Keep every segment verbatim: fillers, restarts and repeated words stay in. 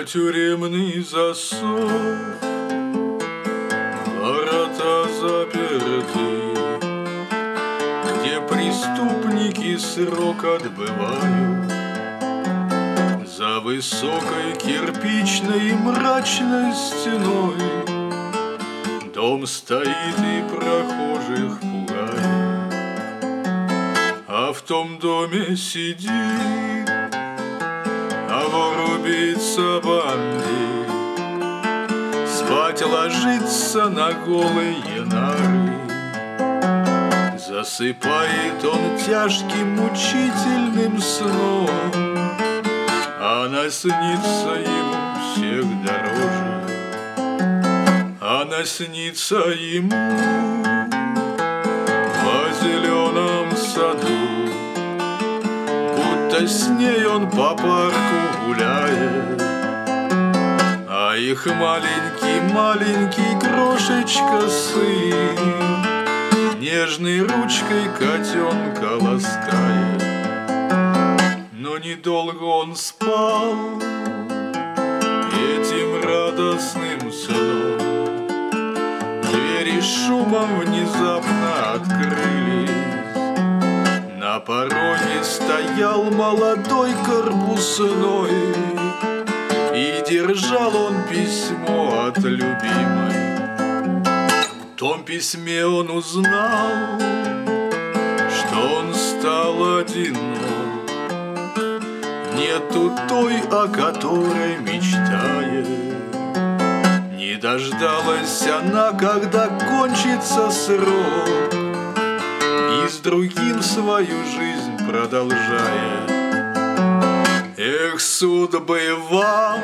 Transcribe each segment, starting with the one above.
тюремный засов, ворота заперты, где преступники срок отбывают. За высокой кирпичной мрачной стеной дом стоит и прохожих пугает. А в том доме сидит, а вор убийца банды, спать ложится на голые нары. Засыпает он тяжким мучительным сном, она снится ему всех дороже. Она снится ему во зеленом саду, будто с ней он по парку гуляет, а их маленький-маленький крошечка сын нежной ручкой котенка ласкает. Но недолго он спал этим радостным сном. Двери шумом внезапно открылись. На пороге стоял молодой корпусной, и держал он письмо от любимой. В том письме он узнал, что он стал одинок. Нету той, о которой мечтает. Не дождалась она, когда кончится срок, и с другим свою жизнь продолжает. Эх, судьбы вам,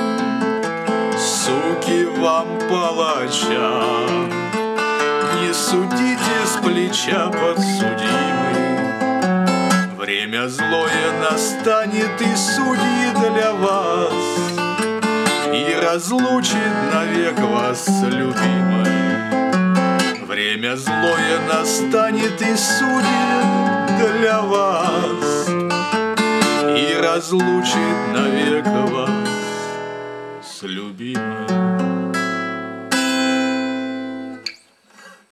суки вам, палачам, не судите с плеча подсудимый. Время злое настанет, и судьи для вас, и разлучит навек вас с любимой. Время злое настанет, и судьи для вас, и разлучит навек вас с любимой.